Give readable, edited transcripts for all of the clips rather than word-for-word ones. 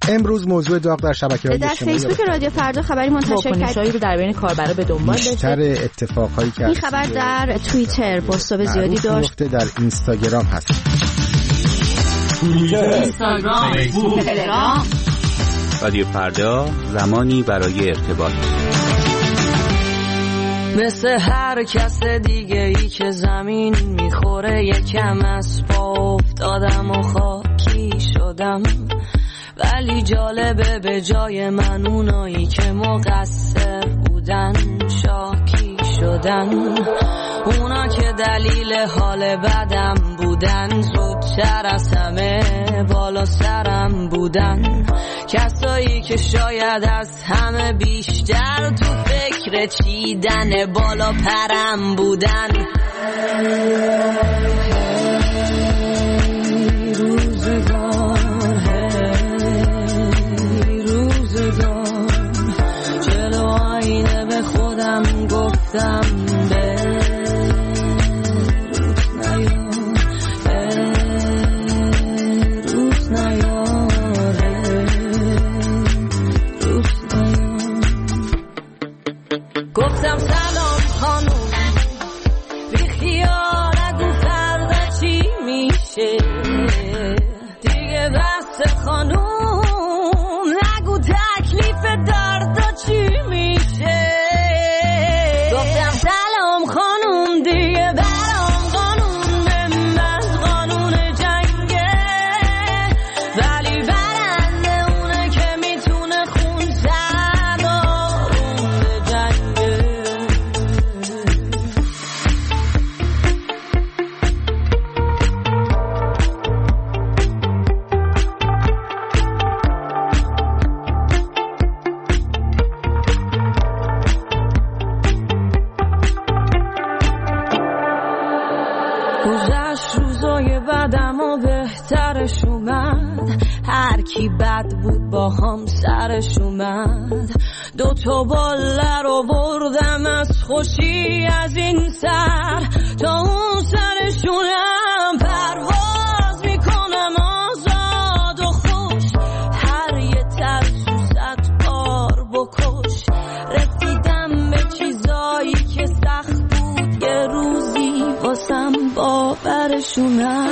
امروز موضوع داغ در شبکه‌های اجتماعی در فیسبوک رادیو فردا خبری منتشر کرد رو در بین کاربرا به دنبال داشته. بیشتر اتفاقایی که این خبر در توییتر پست‌های زیادی داشت. در اینستاگرام هست. اینستاگرام، فیسبوک، تلگرام. رادیو فردا، زمانی برای ارتباط. مثل هر کس دیگه ای که زمین میخوره یکم از پا افتادم و خاکی شدم، ولی جالبه به جای من اونایی که مقصر بودن شاکی شدن. اونا که دلیل حال بدم بودن زودتر از همه بالا سرم بودن. کسایی که شاید از همه بیشتر تو فکر چیدن بالا پرم بودن. روزگار جلو آینه به خودم گفتم گفتم سلام خانوم، بی خیال نگو فردا چی میشه دیگه، بس خانوم نگو تکلیف دردا چی میشه. گفتم سلام خانوم، دیگه برام قانون من قانون جنگه، ولی برنده اونه که میتونه خون روزای بعدم و بهترش اومد، هر کی بد بود با هم سرش اومد. 2 باله رو بردم از خوشی از این سر تا اون سرشونم پرواز میکنم آزاد و خوش. هر یه ترسو 100 بار بکش، رسیدم به چیزایی که سخت بود یه روزی واسم باورشونم.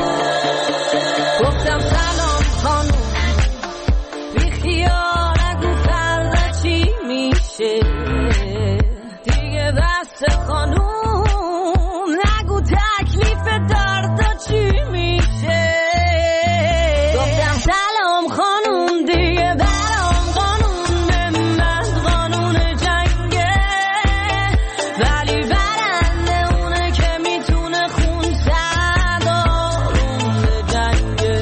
گفتم سلام خانوم، بی خیال نگو فردا چی میشه دیگه، بس خانوم نگو تکلیف دردا چی میشه. گفتم سلام خانوم، دیگه برام قانون من قانون جنگه، ولی برنده اونه که میتونه خون سردارون جنگه.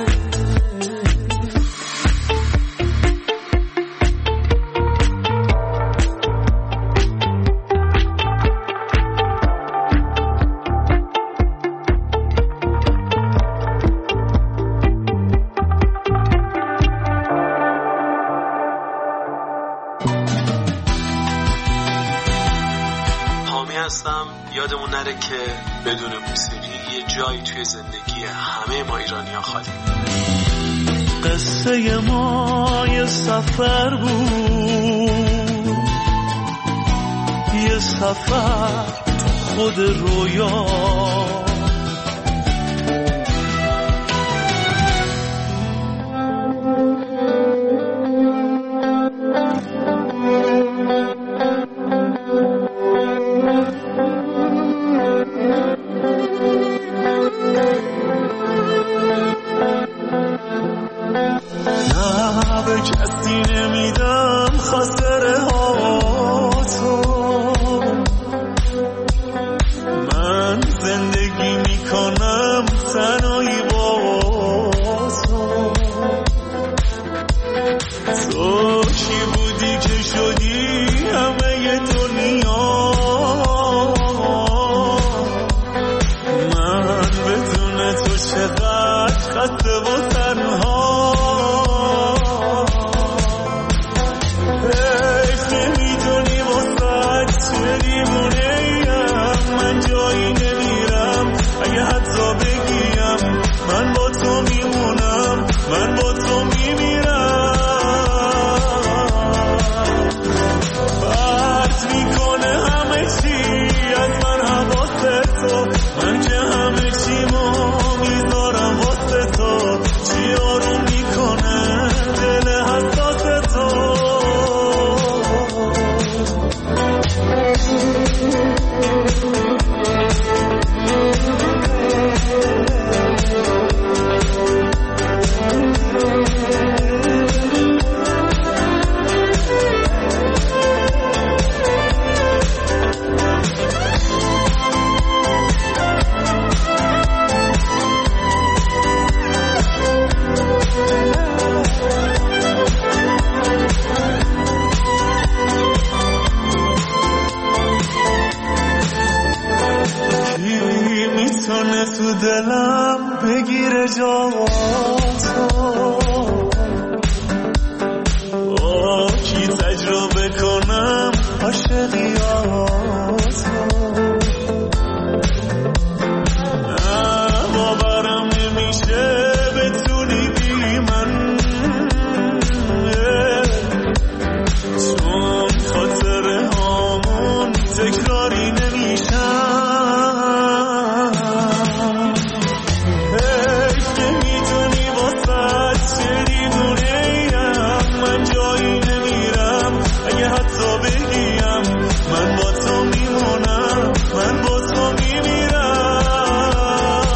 حامی هستم. یادمون نره که بدون موسیقی یه جایی توی زندگی همه ما ایرانی‌ها خالی. قصه ما یه سفر بود، یه سفر تو خود رویا، زندگی دلم بگیره جاتو کی تجربه کنم عاشقیاتو باورم نمیشه بتونی بی من چون خاطره هامون تکراری نمیشن من با تو میمونم من با تو میمیرم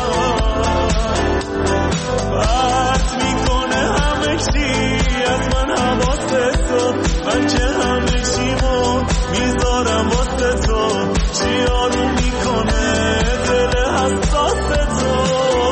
پرت میکنه همه چی از من حواست تو من که همه چیمو میذارم واسه تو چی آروم میکنه دل حساس تو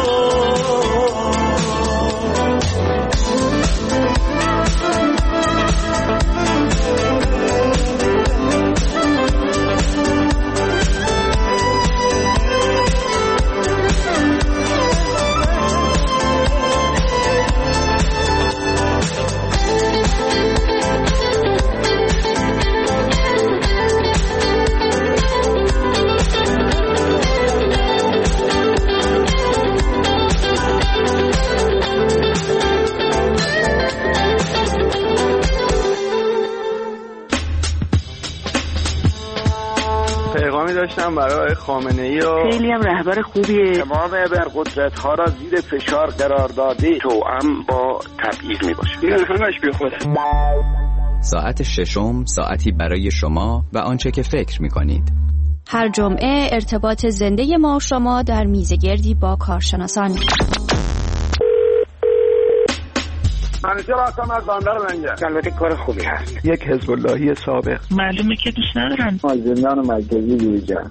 داشتم برای خامنه‌ای و خیلی هم رهبر خوبیه. تمام ابرقدرت‌ها را زیر فشار قرار داده توأم با تبعیض میباشه. این همش بی خوده. ساعت ششم ساعتی برای شما و آنچه که فکر می‌کنید. هر جمعه ارتباط زنده ما و شما در میزگردی با کارشناسان. منیجر هستم از بندر منجر. البته کار خوبی هست. یک حزب اللهی سابق. معلومه که دوست ندارن. زندان مرکزی یوجا.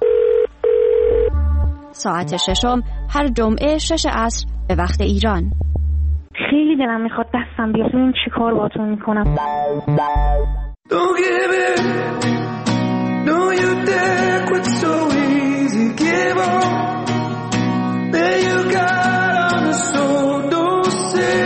ساعت ششم هر جمعه 6 عصر به وقت ایران. خیلی دلم میخواد دستم بیاد ببینم چی کار باهاتون میکنم. Don't give it. No you dare quit so easy. Give up. There you got on the soul. Don't say.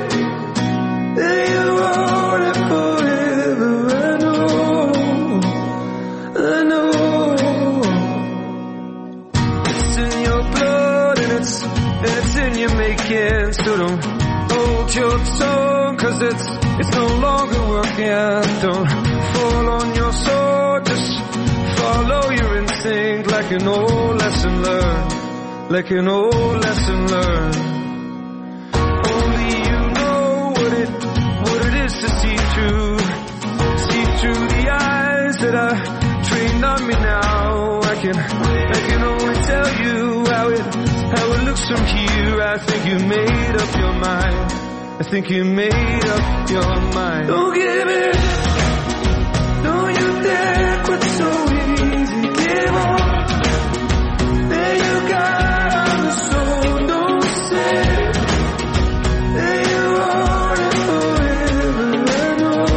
So don't hold your tongue, 'cause it's no longer working. Don't fall on your sword, just follow your instinct like an old lesson learned, like an old lesson learned. Only you know what it is to see through the eyes that are trained on me now. I can only tell you how it looks from here. I think you made up your mind. I think you made up your mind. Don't give it. Don't you dare quit so easy. Give up. There you got on the soul. Don't say. There you are it forever. I know.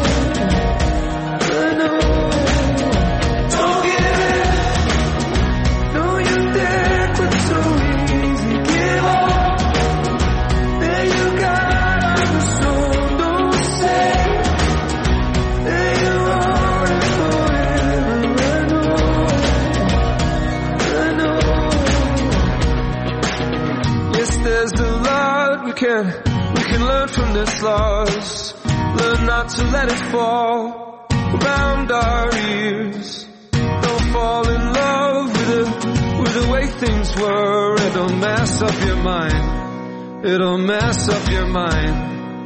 Don't give it. Don't you dare quit so easy. Give up. There you got on the soul. Don't say. There you are it forever. I know. Yes, there's a lot we can learn from this loss. Learn not to let it fall around our ears. Don't fall in love with the way things were. It'll mess up your mind. It'll mess up your mind.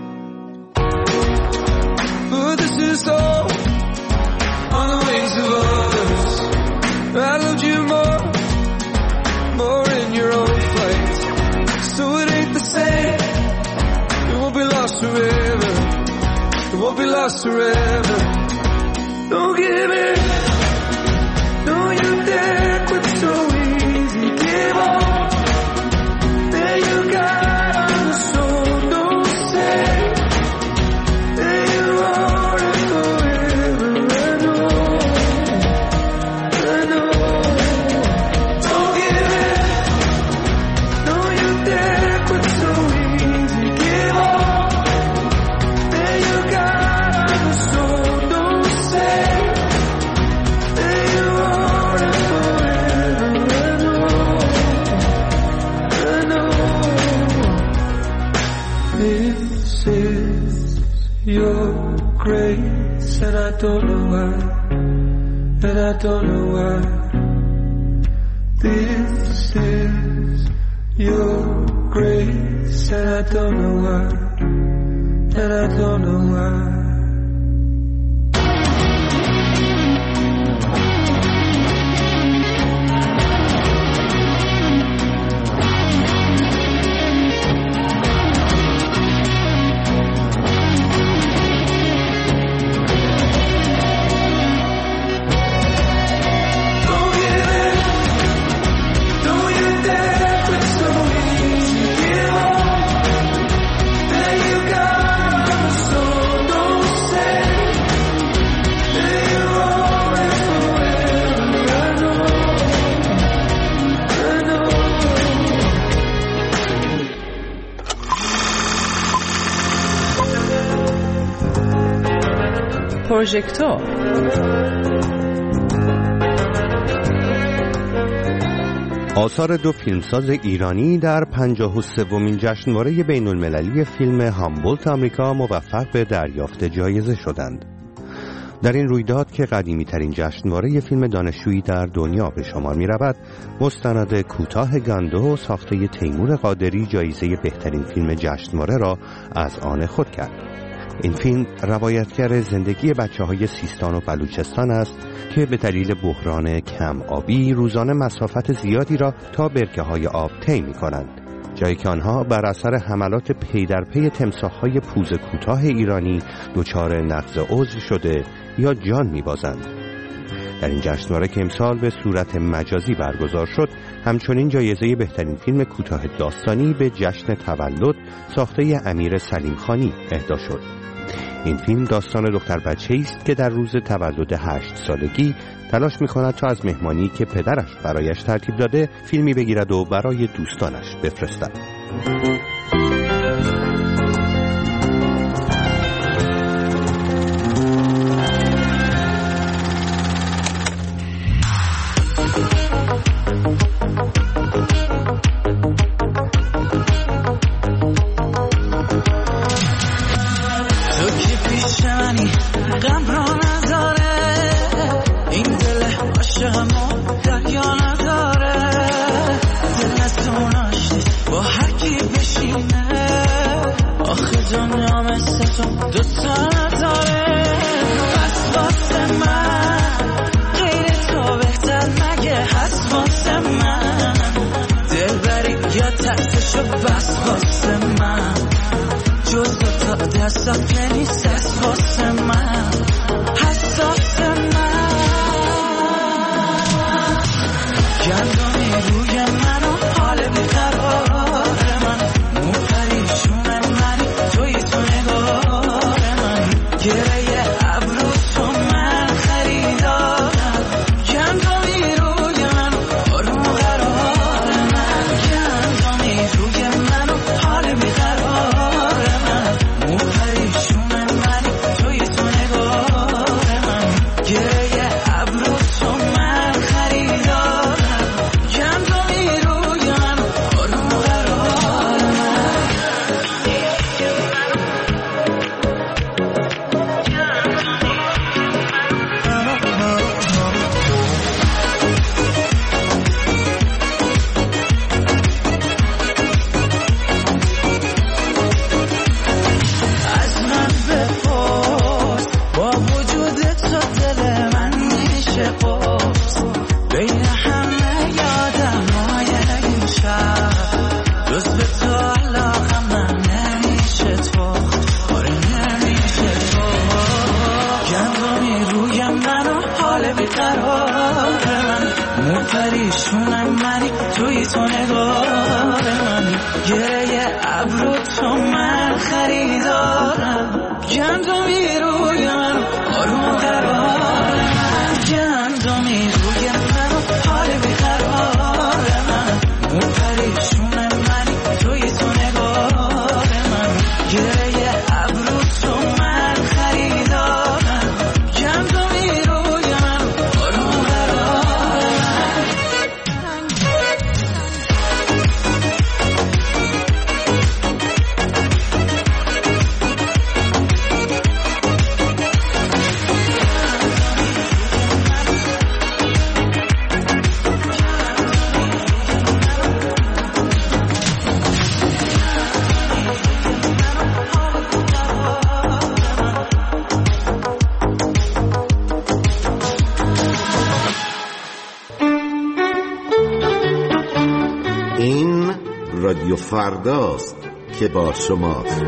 But this is all on the wings of others. I loved you more in your own flight. So it ain't the same. It won't be lost forever. It won't be lost forever. Don't give it. Don't you dare quit so easy. Give up. There you got on the soul. Don't say. There you are it forever. I know. Don't give it. don't know why, and I don't know why. This is your grace, and I don't know why, and I don't know why. پروژکتور آثار دو فیلمساز ایرانی در 53مین جشنواره بین المللی فیلم هامبولت آمریکا موفق به دریافت جایزه شدند. در این رویداد که قدیمی ترین جشنواره فیلم دانشجویی در دنیا به شمار می رود، مستند کوتاه گاندو ساخته تیمور قادری جایزه بهترین فیلم جشنواره را از آن خود کرد. این فیلم روایتگر زندگی بچه‌های سیستان و بلوچستان است که به دلیل بحران کم آبی روزانه مسافت زیادی را تا برکه‌های آب طی می‌کنند، جایی که آنها بر اثر حملات پی در پی تمساح‌های پوز کوتاه ایرانی دچار نقض عضو شده یا جان می‌بازند. در این جشنواره که امسال به صورت مجازی برگزار شد، همچنین جایزه بهترین فیلم کوتاه داستانی به جشن تولد ساخته امیر سلیم خانی اهدا شد. این فیلم داستان دختر بچه‌ای است که در روز تولد 8 سالگی تلاش می‌کند تا از مهمانی که پدرش برایش ترتیب داده فیلمی بگیرد و برای دوستانش بفرستد. این رادیو فرداست که با شماست.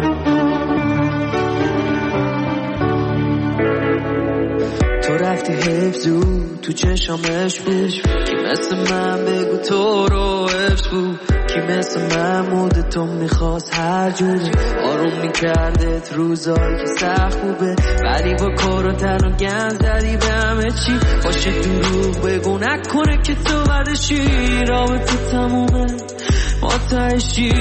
تو رفتی حفظو تو چشمش بود، کی مثل من بگو تو رو حفظ بود، کی مثل محمود تو میخواست هر جوری آروم میکردت روزایی که سخت خوبه، ولی با کار و تن و گند زدی به همه چی. باشه دروغ بگو نکنه که تو بعدشی، رابطه تمومه ما تهشی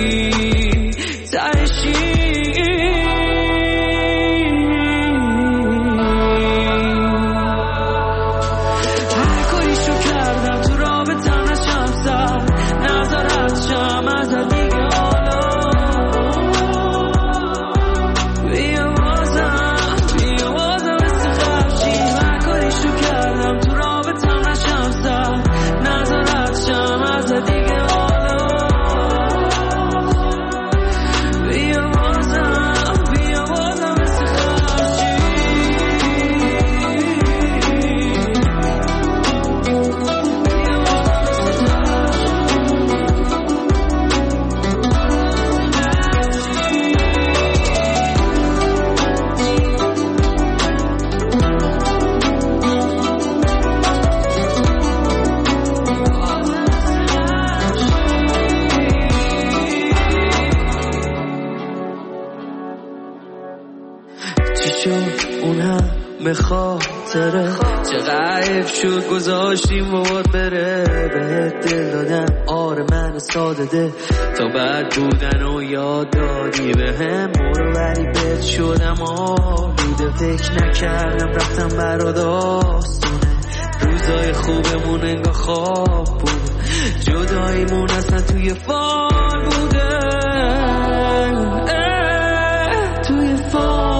خاطره چقدر حیف شد گذاشتیم و باید بره، بهت دل دادم آره من ساده ده تا بعد بودن و یاد دادی به هم برو ولی بهت شدم آلوده، فکر نکردم رفتم برا داستونه، روزای خوبمون انگاه خواب بود، جداییمون اصلا توی فال بوده، توی فال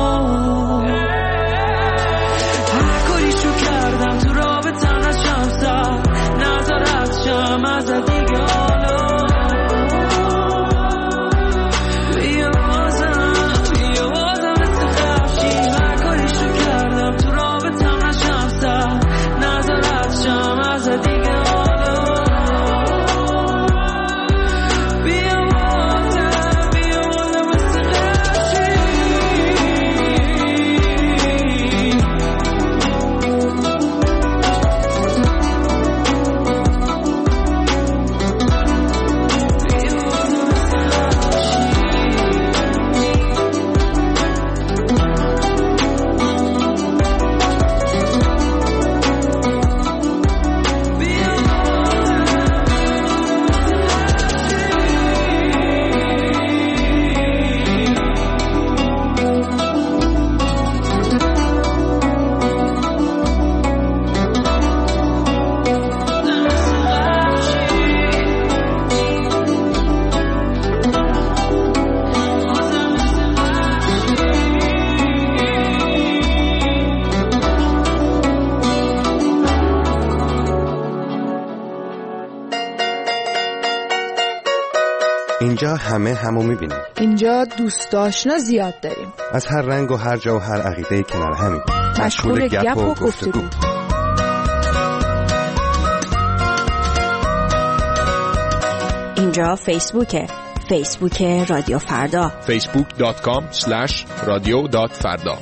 تو رابطم نشم سر نظرت شم از دیگه حالا، بیا بازم مثل خفشی، هر کاریشو کردم تو رابطم نشم سر نظرت شم از دیگه حالا، بیا بازم مثل خفشی. اینجا همه همو میبینیم. اینجا دوست آشنا زیاد داریم، از هر رنگ و هر جا و هر عقیده کنار همین، مشغول گپ و گفتگو. اینجا فیسبوکه، فیسبوک رادیو فردا، facebook.com/radio.farda.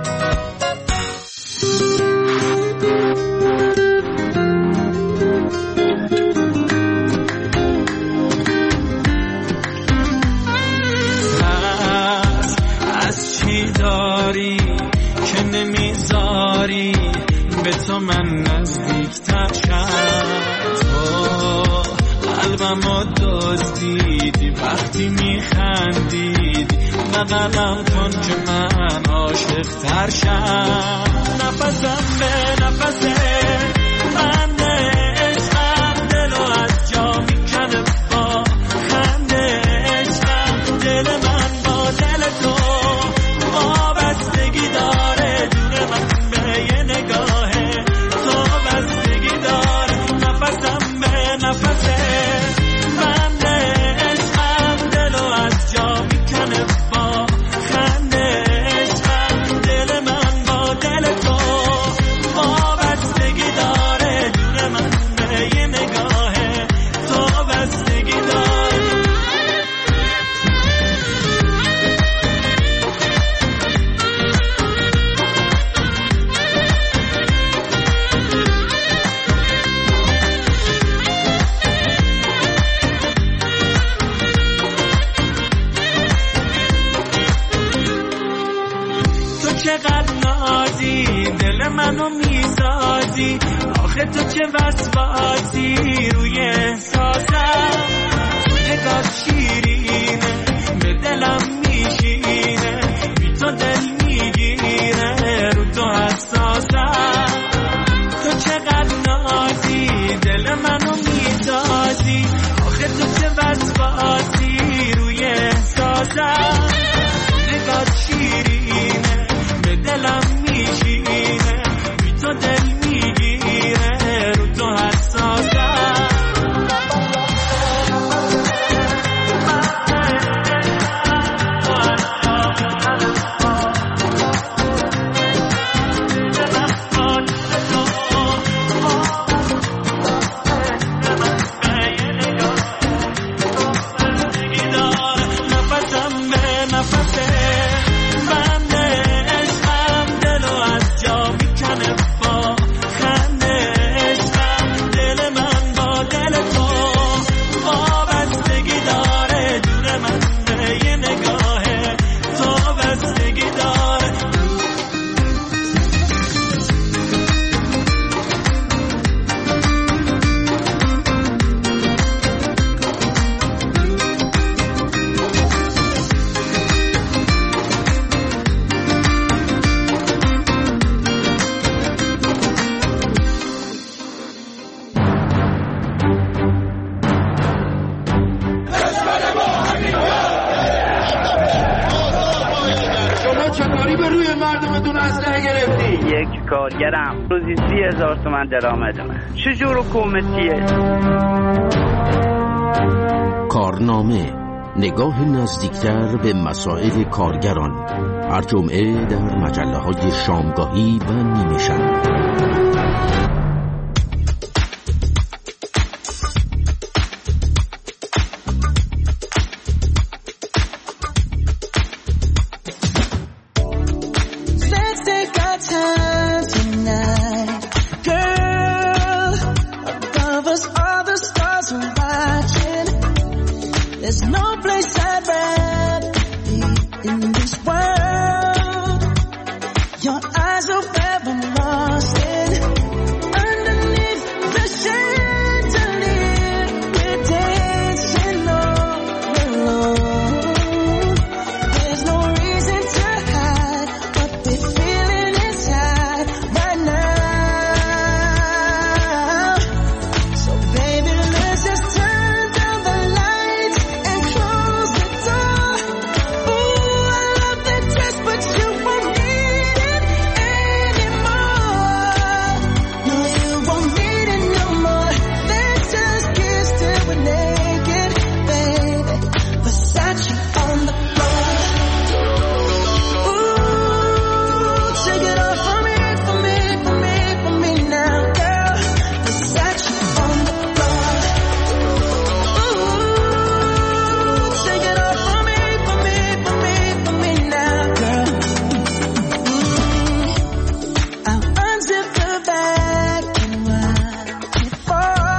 داری که نمیذاری به تو من نزدیکتر شد، تو قلبمو دزدیدی وقتی میخندیدی، بغلم کن که من عاشق‌تر شم، نفسم به نفسه بند عشقم، دلو از جا میکنه با خنده عشقم، دل من با دل تو بستگی داره، دور من به یه نگاهه تو بستگی داره، نفسم به نفسه بند عشقم، دلو از جا میکنه با خنده عشقم، دل من با دل تو بستگی دل منو میسازی، آخه تو چه وسواسی روی احساسم، نگاه شیرینه به دلم میشینه، بی تو دل میگیره رو تو حساسم، تو چقدر نازی دل منو میتازی، آخه تو چه وسواسی روی احساسم، نگاه شیرینه به دلم میشینه، بی تو دل میگیره رو تو حساسم. کارگرم روزی 30,000 تومان درآمدمه. چجور حکومتیه؟ کارنامه، نگاه نزدیکتر به مسائل کارگران، هر جمعه در مجله‌های شامگاهی و نیمه شب.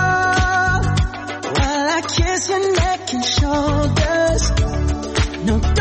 kiss your neck and shoulders. No